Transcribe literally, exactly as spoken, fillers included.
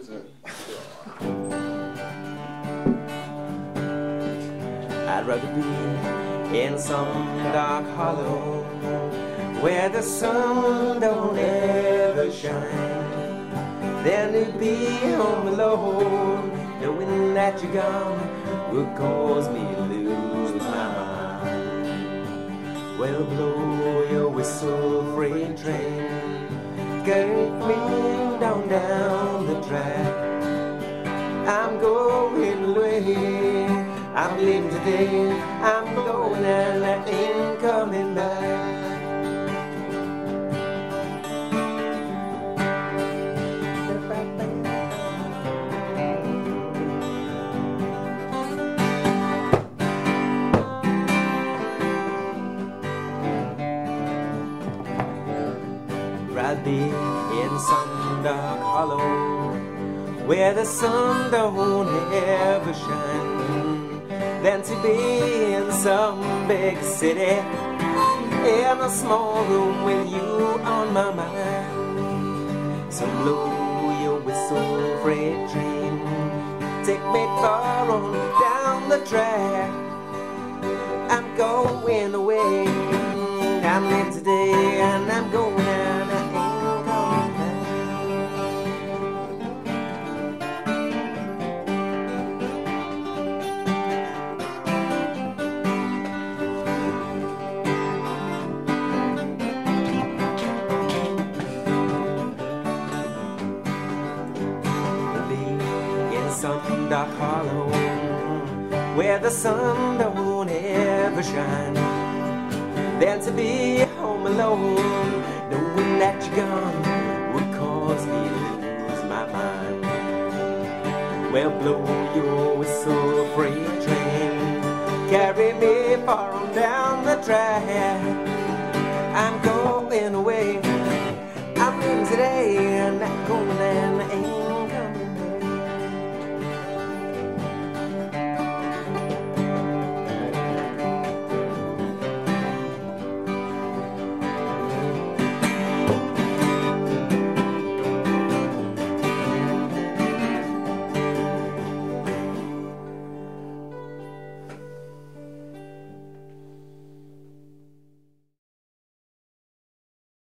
isn't it? I'd rather be in some dark hollow where the sun don't ever shine than to be home alone, knowing that you're gone will cause me to lose my mind. Well, blow your whistle, freight train, get me down, down the track. I'm going away, I'm leaving today, I'm going and I ain't coming back. I'd be in some dark hollow where the sun don't ever shine than to be in some big city in a small room with you on my mind. So blow your whistle, freight train, take me far on down the track. I'm going away, I'm leaving today and I'm going and I ain't coming back. Be in some dark hollow where the sun don't ever shine than to be home alone, knowing that you're gone would cause me to lose my mind. Well, blow your whistle, freight train, carry me far on down the track. I'm going